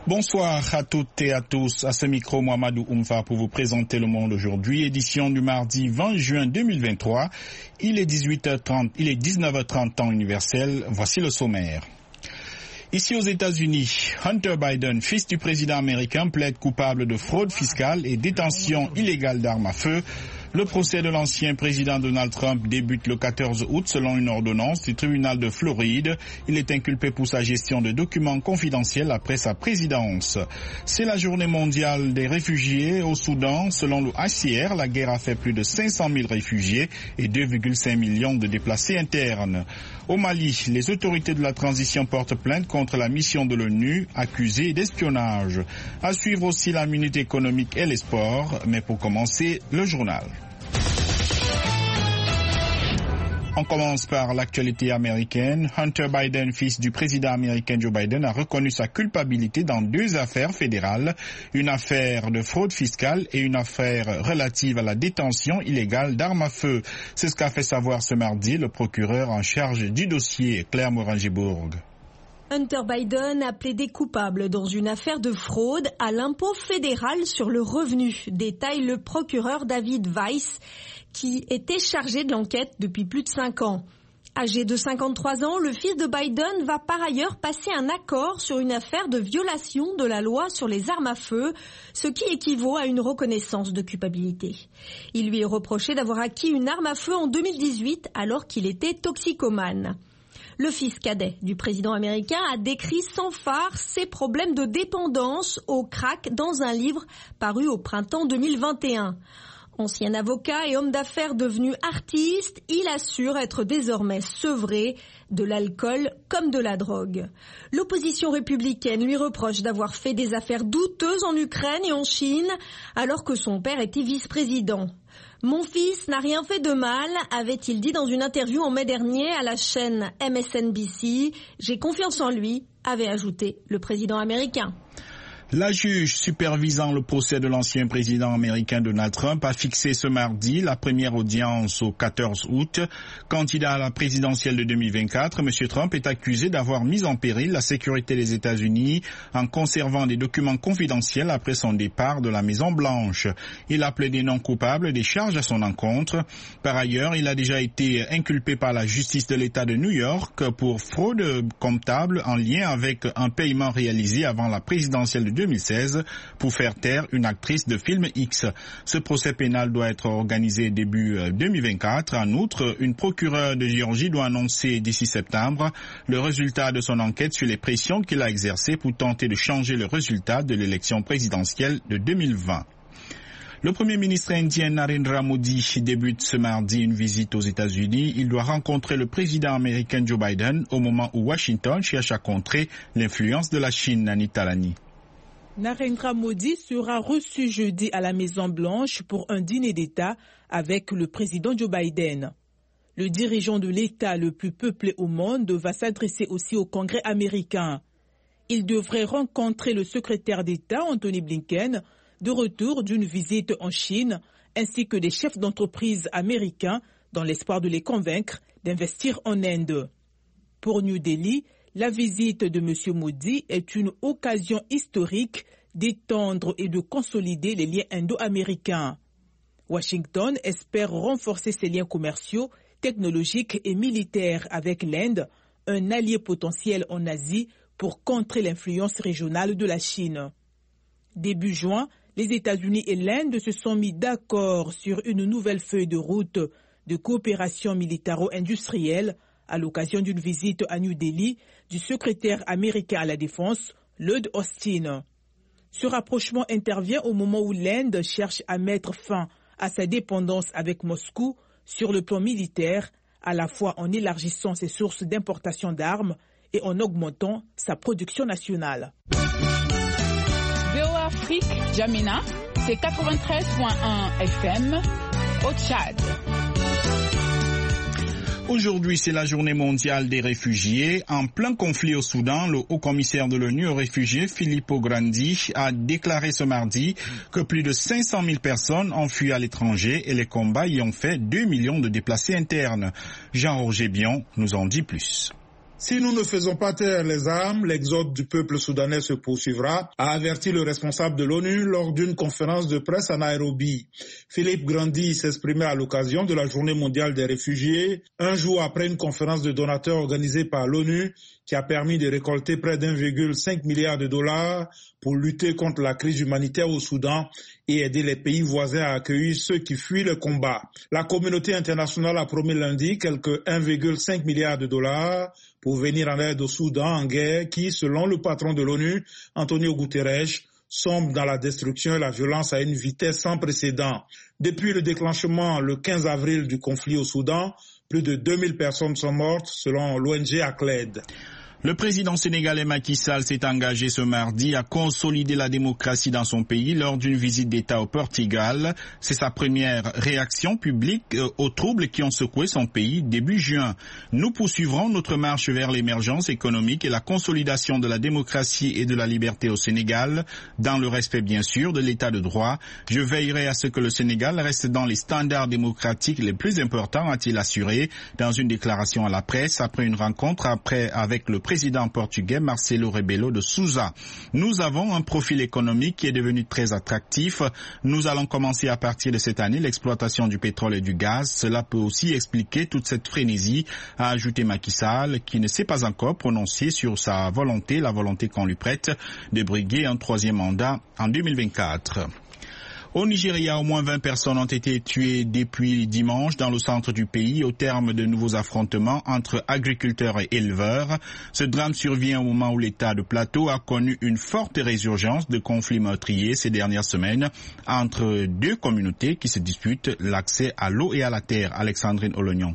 Bonsoir à toutes et à tous. À ce micro, Mohamedou Oumfa pour vous présenter Le Monde aujourd'hui, édition du mardi 20 juin 2023. Il est 19h30 temps universel. Voici le sommaire. Ici aux États-Unis, Hunter Biden, fils du président américain, plaide coupable de fraude fiscale et détention illégale d'armes à feu. Le procès de l'ancien président Donald Trump débute le 14 août selon une ordonnance du tribunal de Floride. Il est inculpé pour sa gestion de documents confidentiels après sa présidence. C'est la journée mondiale des réfugiés au Soudan. Selon le HCR, la guerre a fait plus de 500 000 réfugiés et 2,5 millions de déplacés internes. Au Mali, les autorités de la transition portent plainte contre la mission de l'ONU accusée d'espionnage. À suivre aussi la minute économique et les sports, mais pour commencer, le journal. On commence par l'actualité américaine. Hunter Biden, fils du président américain Joe Biden, a reconnu sa culpabilité dans deux affaires fédérales, une affaire de fraude fiscale et une affaire relative à la détention illégale d'armes à feu. C'est ce qu'a fait savoir ce mardi le procureur en charge du dossier, Claire Morin-Gibourg. Hunter Biden a plaidé coupable dans une affaire de fraude à l'impôt fédéral sur le revenu, détaille le procureur David Weiss, qui était chargé de l'enquête depuis plus de 5 ans. Âgé de 53 ans, le fils de Biden va par ailleurs passer un accord sur une affaire de violation de la loi sur les armes à feu, ce qui équivaut à une reconnaissance de culpabilité. Il lui est reproché d'avoir acquis une arme à feu en 2018 alors qu'il était toxicomane. Le fils cadet du président américain a décrit sans phare ses problèmes de dépendance au crack dans un livre paru au printemps 2021. Ancien avocat et homme d'affaires devenu artiste, il assure être désormais sevré de l'alcool comme de la drogue. L'opposition républicaine lui reproche d'avoir fait des affaires douteuses en Ukraine et en Chine alors que son père était vice-président. Mon fils n'a rien fait de mal, avait-il dit dans une interview en mai dernier à la chaîne MSNBC. J'ai confiance en lui, avait ajouté le président américain. La juge supervisant le procès de l'ancien président américain Donald Trump a fixé ce mardi la première audience au 14 août. Candidat à la présidentielle de 2024, M. Trump est accusé d'avoir mis en péril la sécurité des États-Unis en conservant des documents confidentiels après son départ de la Maison-Blanche. Il a plaidé non coupable des charges à son encontre. Par ailleurs, il a déjà été inculpé par la justice de l'État de New York pour fraude comptable en lien avec un paiement réalisé avant la présidentielle de 2016 pour faire taire une actrice de film X. Ce procès pénal doit être organisé début 2024. En outre, une procureure de Géorgie doit annoncer d'ici septembre le résultat de son enquête sur les pressions qu'il a exercées pour tenter de changer le résultat de l'élection présidentielle de 2020. Le Premier ministre indien Narendra Modi débute ce mardi une visite aux États-Unis. Il doit rencontrer le président américain Joe Biden au moment où Washington cherche à contrer l'influence de la Chine. Anita Lani. Narendra Modi sera reçu jeudi à la Maison-Blanche pour un dîner d'État avec le président Joe Biden. Le dirigeant de l'État le plus peuplé au monde va s'adresser aussi au Congrès américain. Il devrait rencontrer le secrétaire d'État Anthony Blinken, de retour d'une visite en Chine, ainsi que des chefs d'entreprise américains dans l'espoir de les convaincre d'investir en Inde. Pour New Delhi, la visite de M. Modi est une occasion historique d'étendre et de consolider les liens indo-américains. Washington espère renforcer ses liens commerciaux, technologiques et militaires avec l'Inde, un allié potentiel en Asie pour contrer l'influence régionale de la Chine. Début juin, les États-Unis et l'Inde se sont mis d'accord sur une nouvelle feuille de route de coopération militaro-industrielle à l'occasion d'une visite à New Delhi du secrétaire américain à la Défense, Lloyd Austin. Ce rapprochement intervient au moment où l'Inde cherche à mettre fin à sa dépendance avec Moscou sur le plan militaire, à la fois en élargissant ses sources d'importation d'armes et en augmentant sa production nationale. VOA Afrique, Djamena, c'est 93.1 FM au Tchad. Aujourd'hui, c'est la journée mondiale des réfugiés. En plein conflit au Soudan, le haut-commissaire de l'ONU aux réfugiés, Filippo Grandi, a déclaré ce mardi que plus de 500 000 personnes ont fui à l'étranger et les combats y ont fait 2 millions de déplacés internes. Jean-Roger Bion nous en dit plus. Si nous ne faisons pas taire les armes, l'exode du peuple soudanais se poursuivra, a averti le responsable de l'ONU lors d'une conférence de presse à Nairobi. Philippe Grandi s'exprimait à l'occasion de la Journée mondiale des réfugiés, un jour après une conférence de donateurs organisée par l'ONU qui a permis de récolter près d'1,5 milliard de dollars pour lutter contre la crise humanitaire au Soudan et aider les pays voisins à accueillir ceux qui fuient le combat. La communauté internationale a promis lundi quelques 1,5 milliard de dollars pour venir en aide au Soudan en guerre qui, selon le patron de l'ONU, Antonio Guterres, sombre dans la destruction et la violence à une vitesse sans précédent. Depuis le déclenchement le 15 avril du conflit au Soudan, plus de 2000 personnes sont mortes selon l'ONG ACLED. Le président sénégalais Macky Sall s'est engagé ce mardi à consolider la démocratie dans son pays lors d'une visite d'État au Portugal. C'est sa première réaction publique aux troubles qui ont secoué son pays début juin. Nous poursuivrons notre marche vers l'émergence économique et la consolidation de la démocratie et de la liberté au Sénégal, dans le respect bien sûr de l'état de droit. Je veillerai à ce que le Sénégal reste dans les standards démocratiques les plus importants, a-t-il assuré dans une déclaration à la presse après une rencontre avec le président portugais Marcelo Rebelo de Sousa. Nous avons un profil économique qui est devenu très attractif. Nous allons commencer à partir de cette année l'exploitation du pétrole et du gaz. Cela peut aussi expliquer toute cette frénésie, a ajouté Macky Sall, qui ne s'est pas encore prononcé sur sa volonté, la volonté qu'on lui prête, de briguer un troisième mandat en 2024. Au Nigeria, au moins 20 personnes ont été tuées depuis dimanche dans le centre du pays au terme de nouveaux affrontements entre agriculteurs et éleveurs. Ce drame survient au moment où l'État de Plateau a connu une forte résurgence de conflits meurtriers ces dernières semaines entre deux communautés qui se disputent l'accès à l'eau et à la terre. Alexandrine Olognon.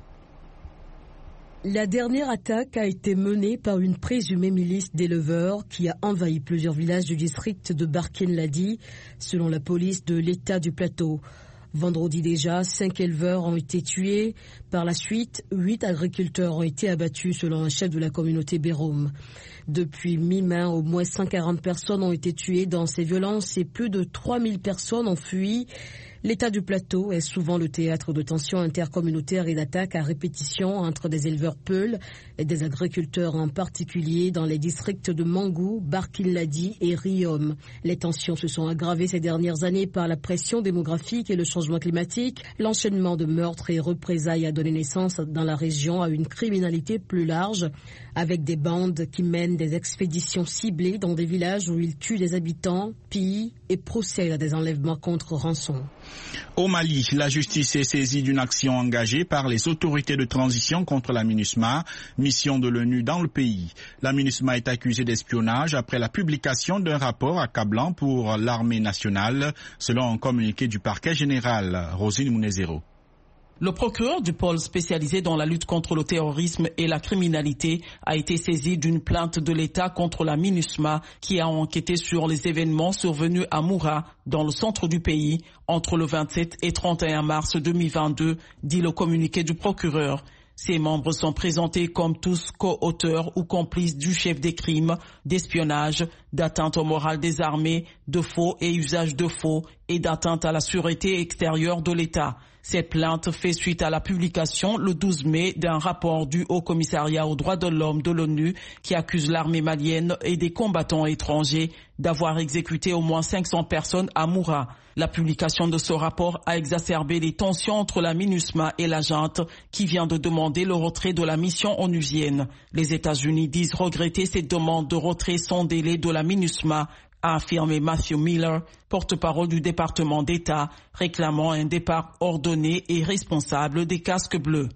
La dernière attaque a été menée par une présumée milice d'éleveurs qui a envahi plusieurs villages du district de Barkin-Ladi, selon la police de l'État du Plateau. Vendredi déjà, 5 éleveurs ont été tués. Par la suite, 8 agriculteurs ont été abattus selon un chef de la communauté Bérom. Depuis mi-mai, au moins 140 personnes ont été tuées dans ces violences et plus de 3000 personnes ont fui. L'État du Plateau est souvent le théâtre de tensions intercommunautaires et d'attaques à répétition entre des éleveurs peuls et des agriculteurs, en particulier dans les districts de Mangou, Barkin-Ladi et Riom. Les tensions se sont aggravées ces dernières années par la pression démographique et le changement climatique. L'enchaînement de meurtres et représailles a donné naissance dans la région à une criminalité plus large, avec des bandes qui mènent des expéditions ciblées dans des villages où ils tuent des habitants, pillent et procèdent à des enlèvements contre rançon. Au Mali, la justice est saisie d'une action engagée par les autorités de transition contre la MINUSMA, mission de l'ONU dans le pays. La MINUSMA est accusée d'espionnage après la publication d'un rapport accablant pour l'armée nationale, selon un communiqué du parquet général. Rosine Mounezero. Le procureur du pôle spécialisé dans la lutte contre le terrorisme et la criminalité a été saisi d'une plainte de l'État contre la MINUSMA qui a enquêté sur les événements survenus à Moura, dans le centre du pays, entre le 27 et 31 mars 2022, dit le communiqué du procureur. Ses membres sont présentés comme tous co-auteurs ou complices du chef des crimes, d'espionnage, d'atteinte au moral des armées, de faux et usage de faux et d'atteinte à la sûreté extérieure de l'État. Cette plainte fait suite à la publication le 12 mai d'un rapport du Haut Commissariat aux droits de l'homme de l'ONU qui accuse l'armée malienne et des combattants étrangers d'avoir exécuté au moins 500 personnes à Moura. La publication de ce rapport a exacerbé les tensions entre la MINUSMA et la junte qui vient de demander le retrait de la mission onusienne. Les États-Unis disent regretter cette demande de retrait sans délai de la MINUSMA, a affirmé Matthew Miller, porte-parole du département d'État, réclamant un départ ordonné et responsable des casques bleus.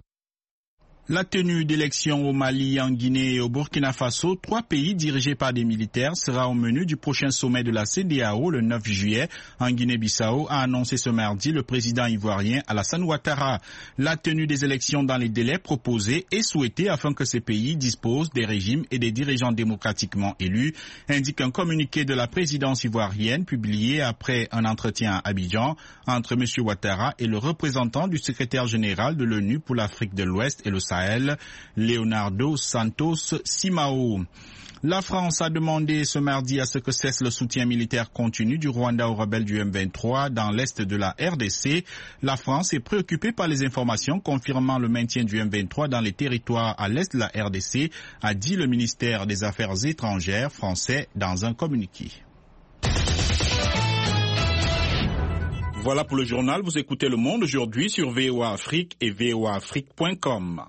La tenue d'élections au Mali, en Guinée et au Burkina Faso, 3 pays dirigés par des militaires, sera au menu du prochain sommet de la CEDEAO le 9 juillet en Guinée-Bissau, a annoncé ce mardi le président ivoirien Alassane Ouattara. La tenue des élections dans les délais proposés est souhaitée afin que ces pays disposent des régimes et des dirigeants démocratiquement élus, indique un communiqué de la présidence ivoirienne publié après un entretien à Abidjan entre M. Ouattara et le représentant du secrétaire général de l'ONU pour l'Afrique de l'Ouest et le Sahel, Sahel, Leonardo Santos Simao. La France a demandé ce mardi à ce que cesse le soutien militaire continu du Rwanda aux rebelles du M23 dans l'est de la RDC. La France est préoccupée par les informations confirmant le maintien du M23 dans les territoires à l'est de la RDC, a dit le ministère des Affaires étrangères français dans un communiqué. Voilà pour le journal. Vous écoutez Le Monde aujourd'hui sur VOA Afrique et voaafrique.com.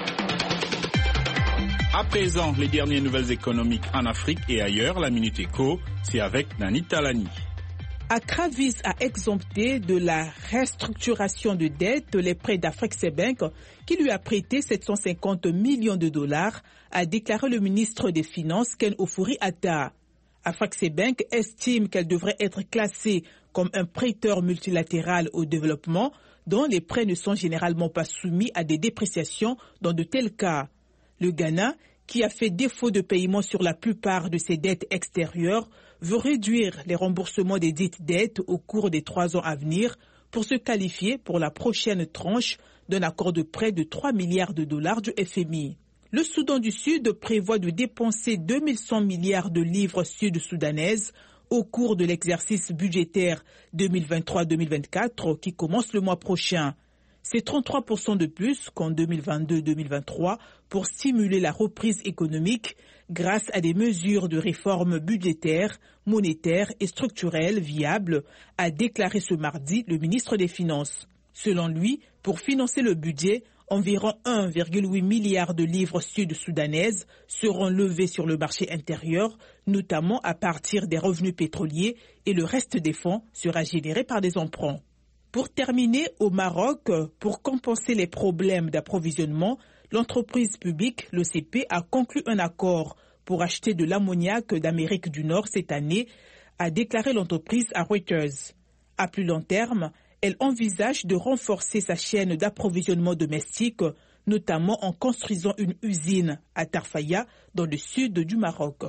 À présent, les dernières nouvelles économiques en Afrique et ailleurs, la Minute Éco, c'est avec Nani Talani. Accra vise à exempter de la restructuration de dette les prêts d'Afreximbank qui lui a prêté 750 millions de dollars, a déclaré le ministre des Finances Ken Ofori-Atta. Afreximbank estime qu'elle devrait être classée comme un prêteur multilatéral au développement dont les prêts ne sont généralement pas soumis à des dépréciations dans de tels cas. Le Ghana, qui a fait défaut de paiement sur la plupart de ses dettes extérieures, veut réduire les remboursements des dites dettes au cours des 3 ans à venir pour se qualifier pour la prochaine tranche d'un accord de prêt de 3 milliards de dollars du FMI. Le Soudan du Sud prévoit de dépenser 2100 milliards de livres sud-soudanaises au cours de l'exercice budgétaire 2023-2024 qui commence le mois prochain. C'est 33% de plus qu'en 2022-2023 pour stimuler la reprise économique grâce à des mesures de réforme budgétaire, monétaire et structurelle viables, a déclaré ce mardi le ministre des Finances. Selon lui, pour financer le budget, environ 1,8 milliard de livres sud-soudanaises seront levés sur le marché intérieur, notamment à partir des revenus pétroliers, et le reste des fonds sera généré par des emprunts. Pour terminer, au Maroc, pour compenser les problèmes d'approvisionnement, l'entreprise publique, l'OCP, a conclu un accord pour acheter de l'ammoniac d'Amérique du Nord cette année, a déclaré l'entreprise à Reuters. À plus long terme, elle envisage de renforcer sa chaîne d'approvisionnement domestique, notamment en construisant une usine à Tarfaya, dans le sud du Maroc.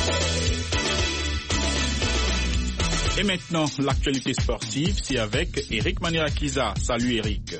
Et maintenant, l'actualité sportive, c'est avec Eric Manirakiza. Salut Eric.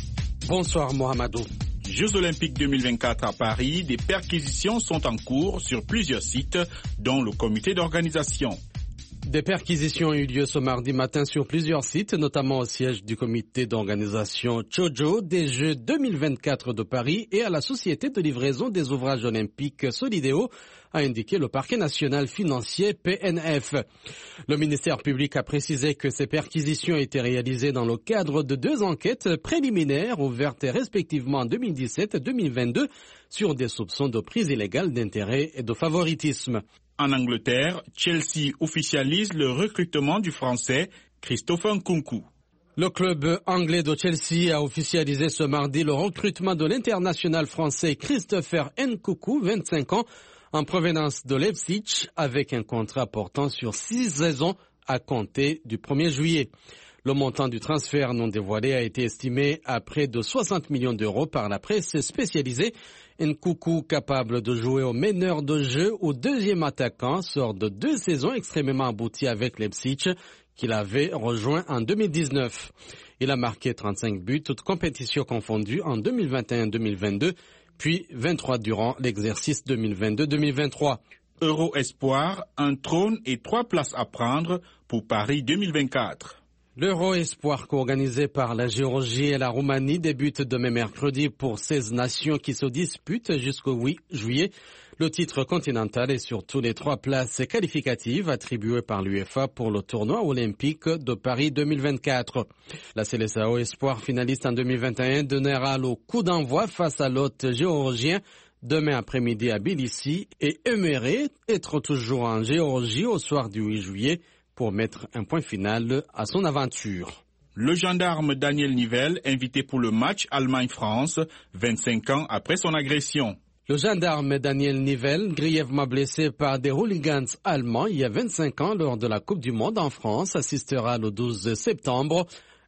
Bonsoir Mohamedou. Jeux Olympiques 2024 à Paris, des perquisitions sont en cours sur plusieurs sites, dont le comité d'organisation. Des perquisitions ont eu lieu ce mardi matin sur plusieurs sites, notamment au siège du comité d'organisation Chojo des Jeux 2024 de Paris et à la Société de livraison des ouvrages olympiques Solideo, a indiqué le parquet national financier PNF. Le ministère public a précisé que ces perquisitions étaient réalisées dans le cadre de 2 enquêtes préliminaires ouvertes respectivement en 2017 et 2022 sur des soupçons de prise illégale d'intérêt et de favoritisme. En Angleterre, Chelsea officialise le recrutement du Français Christopher Nkunku. Le club anglais de Chelsea a officialisé ce mardi le recrutement de l'international français Christopher Nkunku, 25 ans, en provenance de Leipzig, avec un contrat portant sur 6 saisons à compter du 1er juillet. Le montant du transfert non dévoilé a été estimé à près de 60 millions d'euros par la presse spécialisée. Nkunku, capable de jouer au meneur de jeu ou deuxième attaquant, sort de 2 saisons extrêmement abouties avec Leipzig, qu'il avait rejoint en 2019. Il a marqué 35 buts, toutes compétitions confondues, en 2021-2022, puis 23 durant l'exercice 2022-2023. Euro Espoir, un trône et 3 places à prendre pour Paris 2024. L'Euro Espoir, co-organisé par la Géorgie et la Roumanie, débute demain mercredi pour 16 nations qui se disputent jusqu'au 8 juillet. Le titre continental et surtout les 3 places qualificatives attribuées par l'UEFA pour le tournoi olympique de Paris 2024. La Seleção Espoir, finaliste en 2021, donnera le coup d'envoi face à l'hôte géorgien demain après-midi à Tbilissi et aimerait être toujours en Géorgie au soir du 8 juillet pour mettre un point final à son aventure. Le gendarme Daniel Nivelle, invité pour le match Allemagne-France, 25 ans après son agression. Le gendarme Daniel Nivelle, grièvement blessé par des hooligans allemands il y a 25 ans lors de la Coupe du Monde en France, assistera le 12 septembre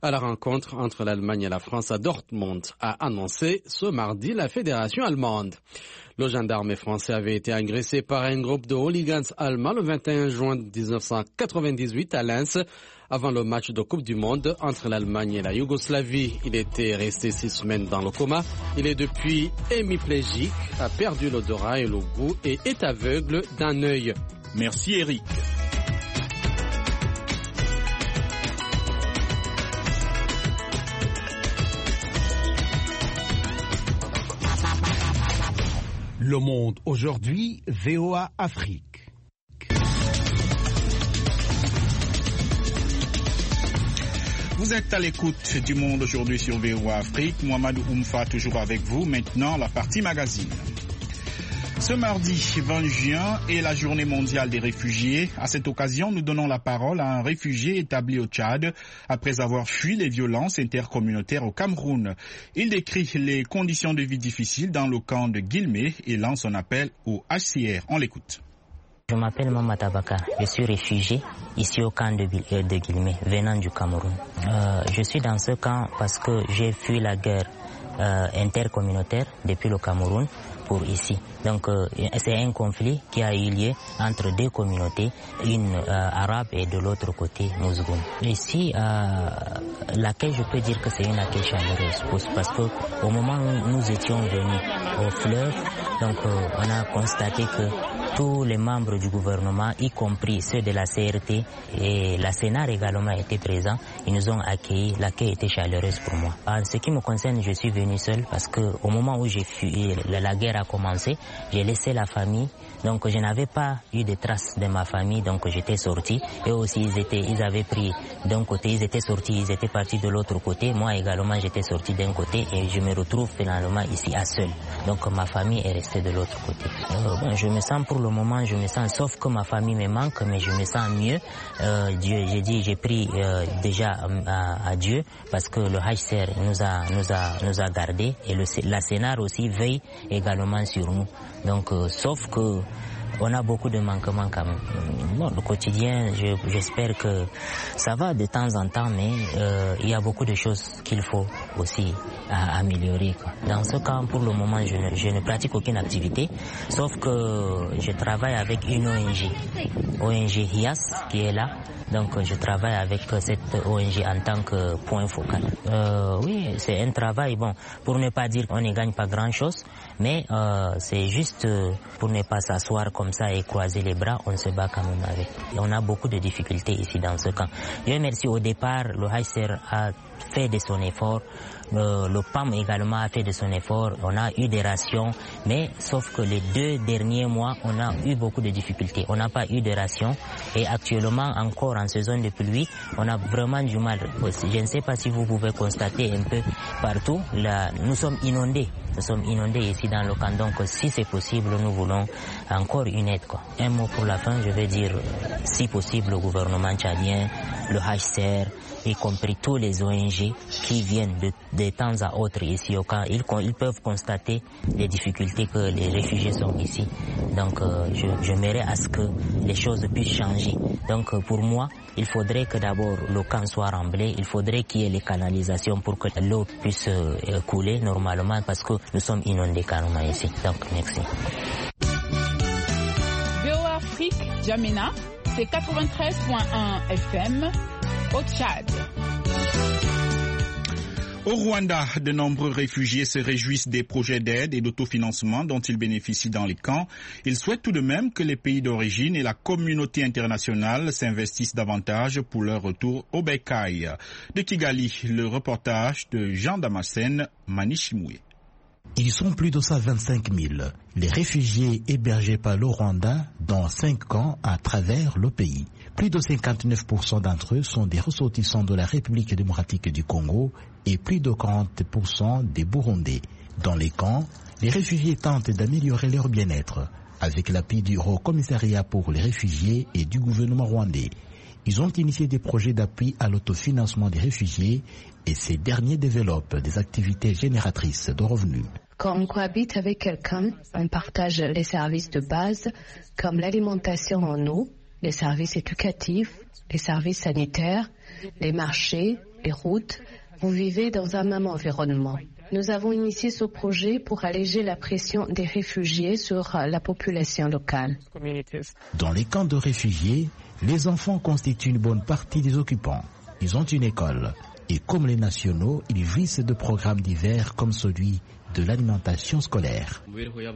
à la rencontre entre l'Allemagne et la France à Dortmund, a annoncé ce mardi la fédération allemande. Le gendarme français avait été agressé par un groupe de hooligans allemands le 21 juin 1998 à Lens, avant le match de Coupe du Monde entre l'Allemagne et la Yougoslavie. Il était resté 6 semaines dans le coma. Il est depuis hémiplégique, a perdu l'odorat et le goût et est aveugle d'un œil. Merci Eric. Le Monde aujourd'hui, VOA Afrique. Vous êtes à l'écoute du Monde aujourd'hui sur VOA Afrique. Mohamed Oumfa toujours avec vous. Maintenant, la partie magazine. Ce mardi 20 juin est la journée mondiale des réfugiés. À cette occasion, nous donnons la parole à un réfugié établi au Tchad après avoir fui les violences intercommunautaires au Cameroun. Il décrit les conditions de vie difficiles dans le camp de Guilmé et lance un appel au HCR. On l'écoute. Je m'appelle Mamata Bakar, je suis réfugié ici au camp de Guilmé, venant du Cameroun. Je suis dans ce camp parce que j'ai fui la guerre intercommunautaire depuis le Cameroun pour ici. Donc c'est un conflit qui a eu lieu entre deux communautés, une arabe et de l'autre côté Mouzgoum. Ici, l'accueil, je peux dire que c'est une accueil chaleureuse parce que au moment où nous étions venus au fleuve, donc on a constaté que tous les membres du gouvernement, y compris ceux de la CRT et la Sénat également étaient présents. Ils nous ont accueillis. L'accueil était chaleureuse pour moi. En ce qui me concerne, je suis venu seul parce que au moment où j'ai fui, la guerre a commencé, j'ai laissé la famille. Donc je n'avais pas eu de traces de ma famille, donc j'étais sorti. Et aussi ils avaient pris d'un côté, ils étaient sortis, ils étaient partis de l'autre côté. Moi également j'étais sorti d'un côté et je me retrouve finalement ici à seul. Donc ma famille est restée de l'autre côté. Je me sens pour le moment, sauf que ma famille me manque, mais je me sens mieux. J'ai pris déjà à Dieu parce que le HCR nous a gardés et la Sénat aussi veille également sur nous. Donc sauf que on a beaucoup de manquements quand même. Bon, le quotidien, j'espère que ça va de temps en temps, mais il y a beaucoup de choses qu'il faut aussi améliorer, quoi. Dans ce cas, pour le moment, je ne pratique aucune activité, sauf que je travaille avec une ONG HIAS qui est là. Donc je travaille avec cette ONG en tant que point focal. Oui, c'est un travail, bon, pour ne pas dire qu'on ne gagne pas grand-chose, mais c'est juste pour ne pas s'asseoir comme ça et croiser les bras, on se bat quand même avec. Et on a beaucoup de difficultés ici dans ce camp. Dieu merci, au départ, le HCR a fait de son effort. Le PAM également a fait de son effort. On a eu des rations, mais sauf que les 2 derniers mois, on a eu beaucoup de difficultés. On n'a pas eu de rations et actuellement encore en saison de pluie, on a vraiment du mal. Je ne sais pas si vous pouvez constater un peu partout, là, nous sommes inondés. Nous sommes inondés ici dans le camp, donc si c'est possible, nous voulons encore une aide, quoi. Un mot pour la fin, je vais dire, si possible, le gouvernement tchadien, le HCR, y compris tous les ONG qui viennent de temps à autre ici au camp, ils peuvent constater les difficultés que les réfugiés sont ici. Donc j'aimerais à ce que les choses puissent changer. Donc pour moi, il faudrait que d'abord le camp soit remblai, il faudrait qu'il y ait les canalisations pour que l'eau puisse couler normalement parce que nous sommes inondés carrément ici. Donc merci. VOA Afrique, Djamena, c'est 93.1 FM au Tchad. Au Rwanda, de nombreux réfugiés se réjouissent des projets d'aide et d'autofinancement dont ils bénéficient dans les camps. Ils souhaitent tout de même que les pays d'origine et la communauté internationale s'investissent davantage pour leur retour au bercail. De Kigali, le reportage de Jean Damascène, Manichimoué. Ils sont plus de 125 000, les réfugiés hébergés par le Rwanda dans 5 camps à travers le pays. Plus de 59% d'entre eux sont des ressortissants de la République démocratique du Congo et plus de 40% des Burundais. Dans les camps, les réfugiés tentent d'améliorer leur bien-être avec l'appui du Haut Commissariat pour les réfugiés et du gouvernement rwandais. Ils ont initié des projets d'appui à l'autofinancement des réfugiés et ces derniers développent des activités génératrices de revenus. Quand on cohabite avec quelqu'un, on partage les services de base comme l'alimentation en eau, les services éducatifs, les services sanitaires, les marchés, et routes, vous vivez dans un même environnement. Nous avons initié ce projet pour alléger la pression des réfugiés sur la population locale. Dans les camps de réfugiés, les enfants constituent une bonne partie des occupants. Ils ont une école. Et comme les nationaux, ils jouissent de programmes divers comme celui de l'alimentation scolaire.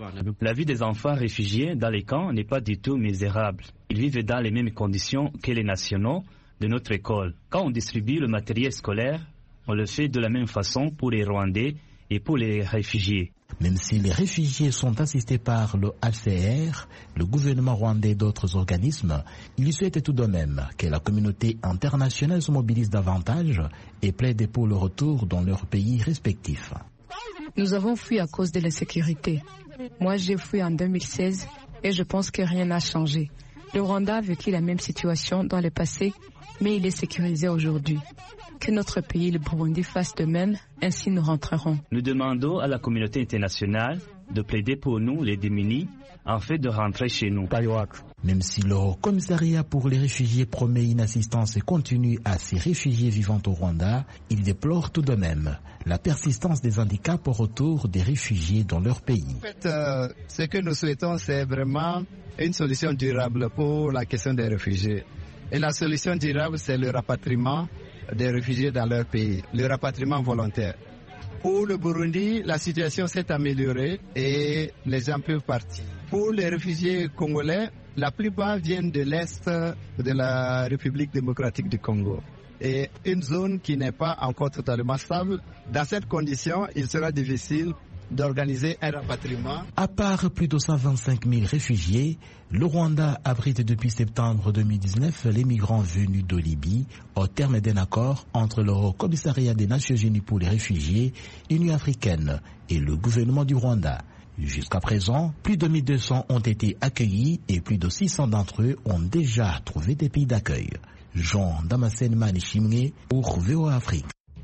La vie des enfants réfugiés dans les camps n'est pas du tout misérable. Ils vivent dans les mêmes conditions que les nationaux de notre école. Quand on distribue le matériel scolaire, on le fait de la même façon pour les Rwandais et pour les réfugiés. Même si les réfugiés sont assistés par le HCR, le gouvernement rwandais et d'autres organismes, ils souhaitent tout de même que la communauté internationale se mobilise davantage et plaide pour le retour dans leurs pays respectifs. Nous avons fui à cause de l'insécurité. Moi, j'ai fui en 2016 et je pense que rien n'a changé. Le Rwanda a vécu la même situation dans le passé, mais il est sécurisé aujourd'hui. Que notre pays, le Burundi, fasse de même, ainsi nous rentrerons. Nous demandons à la communauté internationale de plaider pour nous, les démunis, afin de rentrer chez nous. Même si le Haut-Commissariat pour les réfugiés promet une assistance continue à ces réfugiés vivant au Rwanda, il déplore tout de même la persistance des handicaps au retour des réfugiés dans leur pays. En fait, ce que nous souhaitons, c'est vraiment une solution durable pour la question des réfugiés. Et la solution durable, c'est le rapatriement des réfugiés dans leur pays, le rapatriement volontaire. Pour le Burundi, la situation s'est améliorée et les gens peuvent partir. Pour les réfugiés congolais, la plupart viennent de l'Est de la République démocratique du Congo. Et une zone qui n'est pas encore totalement stable. Dans cette condition, il sera difficile d'organiser un rapatriement. À part plus de 125 000 réfugiés, le Rwanda abrite depuis septembre 2019 les migrants venus de Libye au terme d'un accord entre le Haut-Commissariat des Nations Unies pour les réfugiés, l'Union africaine et le gouvernement du Rwanda. Jusqu'à présent, plus de 1200 ont été accueillis et plus de 600 d'entre eux ont déjà trouvé des pays d'accueil. Jean Damascène Manichimé pour VOA Afrique.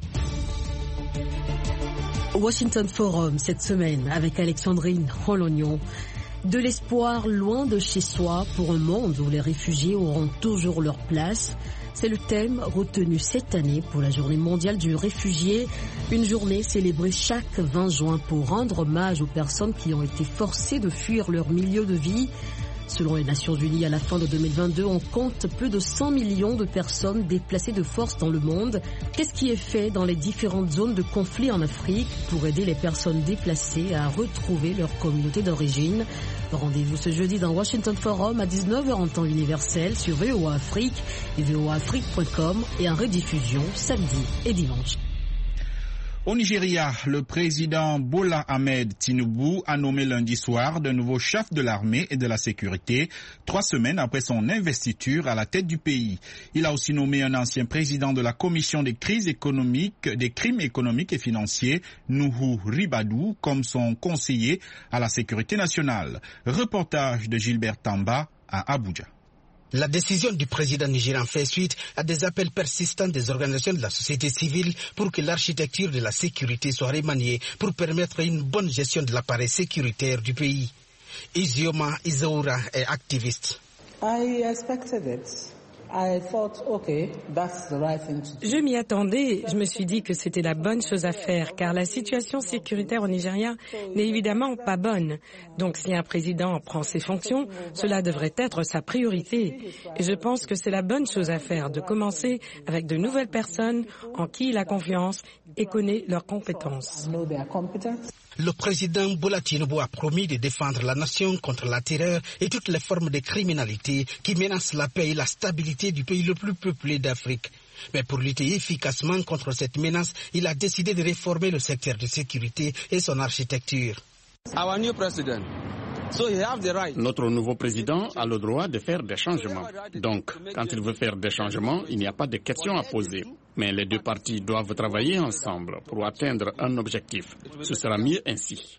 Washington Forum cette semaine avec Alexandrine Rolognon. De l'espoir loin de chez soi pour un monde où les réfugiés auront toujours leur place. C'est le thème retenu cette année pour la Journée mondiale du réfugié. Une journée célébrée chaque 20 juin pour rendre hommage aux personnes qui ont été forcées de fuir leur milieu de vie. Selon les Nations Unies, à la fin de 2022, on compte plus de 100 millions de personnes déplacées de force dans le monde. Qu'est-ce qui est fait dans les différentes zones de conflit en Afrique pour aider les personnes déplacées à retrouver leur communauté d'origine? Rendez-vous ce jeudi dans Washington Forum à 19h en temps universel sur VOA Afrique et voaafrique.com et en rediffusion samedi et dimanche. Au Nigeria, le président Bola Ahmed Tinubu a nommé lundi soir de nouveau chef de l'armée et de la sécurité, 3 semaines après son investiture à la tête du pays. Il a aussi nommé un ancien président de la commission des crimes économiques et financiers, Nuhu Ribadu, comme son conseiller à la sécurité nationale. Reportage de Gilbert Tamba à Abuja. La décision du président nigérian fait suite à des appels persistants des organisations de la société civile pour que l'architecture de la sécurité soit remaniée pour permettre une bonne gestion de l'appareil sécuritaire du pays. Izioma Izaura est activiste. Je m'y attendais, je me suis dit que c'était la bonne chose à faire, car la situation sécuritaire au Nigeria n'est évidemment pas bonne. Donc si un président prend ses fonctions, cela devrait être sa priorité. Et je pense que c'est la bonne chose à faire, de commencer avec de nouvelles personnes en qui il a confiance et connaît leurs compétences. Le président Bola Tinubu a promis de défendre la nation contre la terreur et toutes les formes de criminalité qui menacent la paix et la stabilité du pays le plus peuplé d'Afrique. Mais pour lutter efficacement contre cette menace, il a décidé de réformer le secteur de sécurité et son architecture. Notre nouveau président a le droit de faire des changements. Donc, quand il veut faire des changements, il n'y a pas de questions à poser. Mais les deux parties doivent travailler ensemble pour atteindre un objectif. Ce sera mieux ainsi.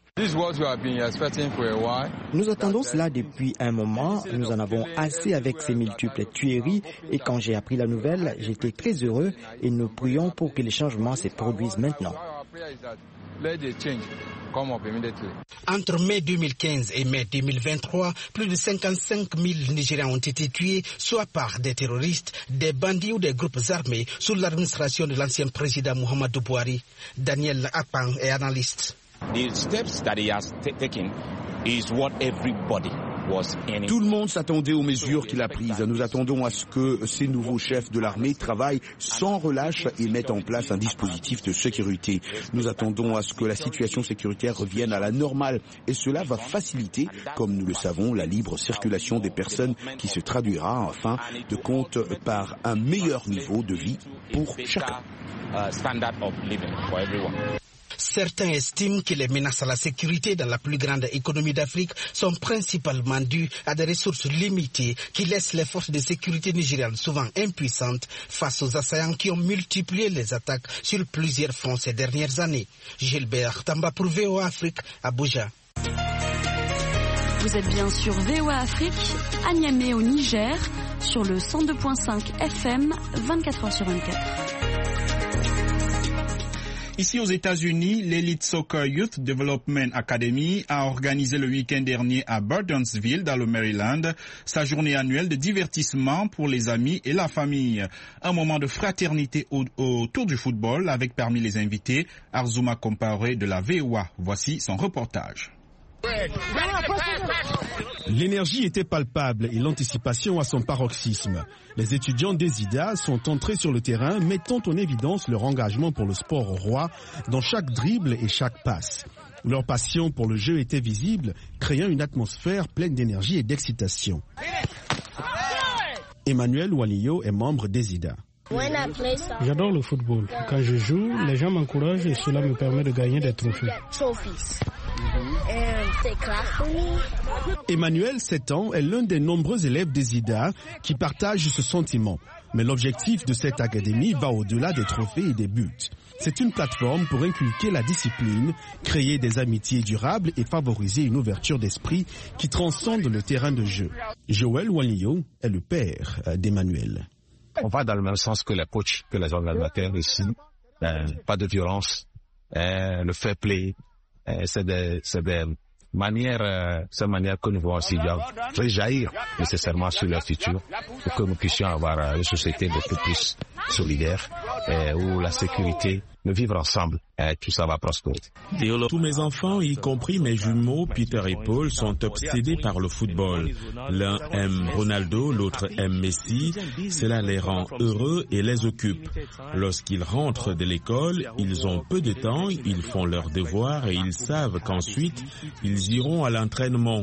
Nous attendons cela depuis un moment. Nous en avons assez avec ces multiples tueries. Et quand j'ai appris la nouvelle, j'étais très heureux et nous prions pour que les changements se produisent maintenant. Entre mai 2015 et mai 2023, plus de 55 000 Nigériens ont été tués, soit par des terroristes, des bandits ou des groupes armés, sous l'administration de l'ancien président Muhammadu Buhari. Daniel Akpan est analyste. The steps that he has taken is what everybody. Tout le monde s'attendait aux mesures qu'il a prises. Nous attendons à ce que ces nouveaux chefs de l'armée travaillent sans relâche et mettent en place un dispositif de sécurité. Nous attendons à ce que la situation sécuritaire revienne à la normale et cela va faciliter, comme nous le savons, la libre circulation des personnes qui se traduira en fin de compte par un meilleur niveau de vie pour chacun. Certains estiment que les menaces à la sécurité dans la plus grande économie d'Afrique sont principalement dues à des ressources limitées qui laissent les forces de sécurité nigérianes souvent impuissantes face aux assaillants qui ont multiplié les attaques sur plusieurs fronts ces dernières années. Gilbert Tamba pour VOA Afrique, Abuja. Vous êtes bien sur VOA Afrique, à Niamey au Niger, sur le 102.5 FM, 24h sur 24. Ici aux États-Unis, l'Elite Soccer Youth Development Academy a organisé le week-end dernier à Burtonsville, dans le Maryland, sa journée annuelle de divertissement pour les amis et la famille. Un moment de fraternité autour du football avec parmi les invités Arzuma Comparé de la VOA. Voici son reportage. L'énergie était palpable et l'anticipation à son paroxysme. Les étudiants d'Ezida sont entrés sur le terrain, mettant en évidence leur engagement pour le sport roi dans chaque dribble et chaque passe. Leur passion pour le jeu était visible, créant une atmosphère pleine d'énergie et d'excitation. Emmanuel Walio est membre d'Ezida. J'adore le football. Quand je joue, les gens m'encouragent et cela me permet de gagner des trophées. Emmanuel, 7 ans, est l'un des nombreux élèves d'Ezida qui partagent ce sentiment. Mais l'objectif de cette académie va au-delà des trophées et des buts. C'est une plateforme pour inculquer la discipline, créer des amitiés durables et favoriser une ouverture d'esprit qui transcende le terrain de jeu. Joël Walio est le père d'Emmanuel. On va dans le même sens que les coachs, que les organisateurs ici. Pas de violence, le fair play. C'est des manières, ces manières que nous voyons aussi doivent rejaillir nécessairement sur leur futur pour que nous puissions avoir une société beaucoup plus solidaire où la sécurité, nous vivre ensemble, tout ça va prospérer. Tous mes enfants, y compris mes jumeaux, Peter et Paul, sont obsédés par le football. L'un aime Ronaldo, l'autre aime Messi. Cela les rend heureux et les occupe. Lorsqu'ils rentrent de l'école, ils ont peu de temps, ils font leurs devoirs et ils savent qu'ensuite, ils iront à l'entraînement.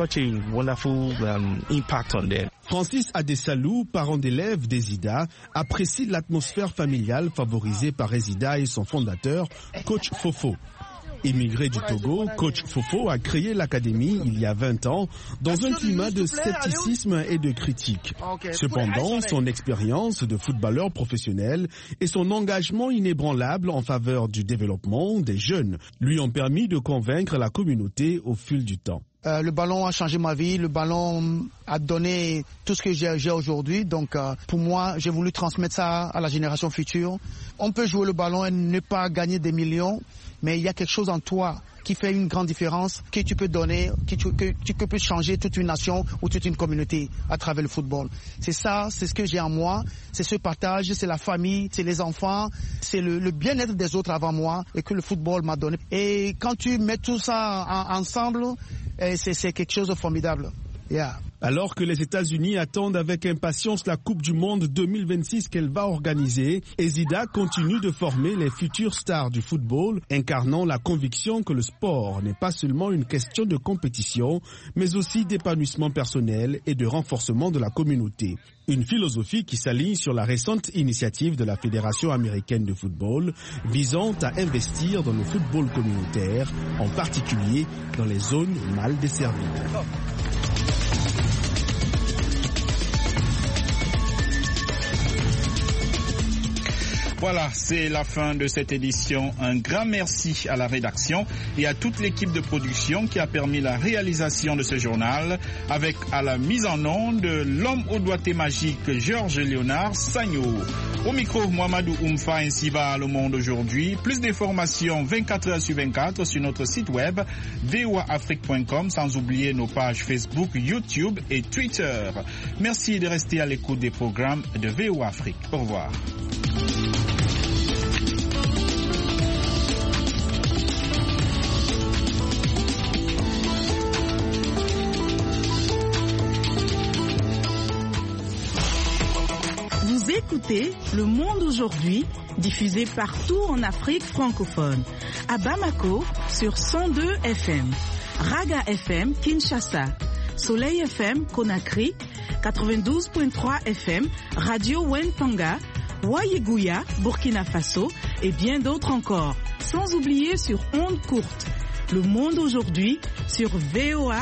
Francis Adesalou, parent d'élèves d'Ezida, apprécie l'atmosphère familiale favorisée par Ezida et son fondateur, Coach Fofo. Immigré du Togo, Coach Fofo a créé l'académie il y a 20 ans dans un climat de scepticisme et de critique. Cependant, son expérience de footballeur professionnel et son engagement inébranlable en faveur du développement des jeunes lui ont permis de convaincre la communauté au fil du temps. Le ballon a changé ma vie, le ballon a donné tout ce que j'ai aujourd'hui. Donc pour moi, j'ai voulu transmettre ça à la génération future. On peut jouer le ballon et ne pas gagner des millions, mais il y a quelque chose en toi qui fait une grande différence, que tu peux donner, que tu peux changer toute une nation ou toute une communauté à travers le football. C'est ça, c'est ce que j'ai en moi, c'est ce partage, c'est la famille, c'est les enfants, c'est le bien-être des autres avant moi et que le football m'a donné. Et quand tu mets tout ça ensemble, c'est quelque chose de formidable. Yeah. Alors que les États-Unis attendent avec impatience la Coupe du Monde 2026 qu'elle va organiser, Ezida continue de former les futures stars du football, incarnant la conviction que le sport n'est pas seulement une question de compétition, mais aussi d'épanouissement personnel et de renforcement de la communauté. Une philosophie qui s'aligne sur la récente initiative de la Fédération américaine de football visant à investir dans le football communautaire, en particulier dans les zones mal desservies. Voilà, c'est la fin de cette édition. Un grand merci à la rédaction et à toute l'équipe de production qui a permis la réalisation de ce journal, avec à la mise en onde l'homme au doigté magique Georges Léonard Sagno. Au micro, Mohamedou Oumfa, ainsi va le monde aujourd'hui. Plus d'informations 24 heures sur 24 sur notre site web voaafrique.com, sans oublier nos pages Facebook, YouTube et Twitter. Merci de rester à l'écoute des programmes de VOA Afrique. Au revoir. Vous écoutez Le Monde aujourd'hui, diffusé partout en Afrique francophone. À Bamako, sur 102 FM. Raga FM, Kinshasa. Soleil FM, Conakry. 92.3 FM, Radio Wentanga. Wayeguya, Burkina Faso. Et bien d'autres encore. Sans oublier sur ondes courtes. Le Monde aujourd'hui, sur VOA